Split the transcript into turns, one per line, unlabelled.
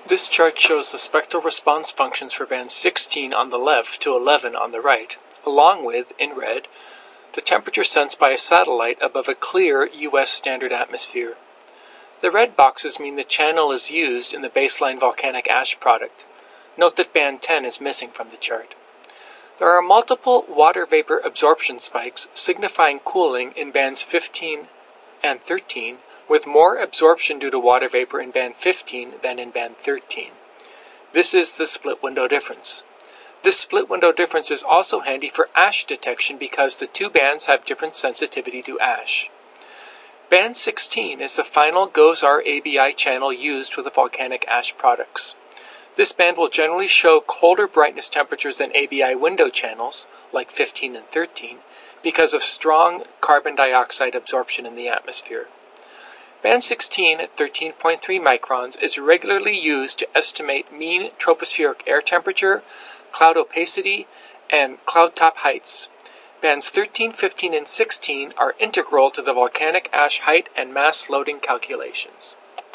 This chart shows the spectral response functions for band 16 on the left to 11 on the right, along with, in red, the temperature sensed by a satellite above a clear U.S. standard atmosphere. The red boxes mean the channel is used in the baseline volcanic ash product. Note that band 10 is missing from the chart. There are multiple water vapor absorption spikes signifying cooling in bands 15 and 13, with more absorption due to water vapor in band 15 than in band 13. This is the split window difference. This split window difference is also handy for ash detection because the two bands have different sensitivity to ash. Band 16 is the final GOES-R ABI channel used with the volcanic ash products. This band will generally show colder brightness temperatures than ABI window channels, like 15 and 13, because of strong carbon dioxide absorption in the atmosphere. Band 16 at 13.3 microns is regularly used to estimate mean tropospheric air temperature, cloud opacity, and cloud top heights. Bands 13, 15, and 16 are integral to the volcanic ash height and mass loading calculations.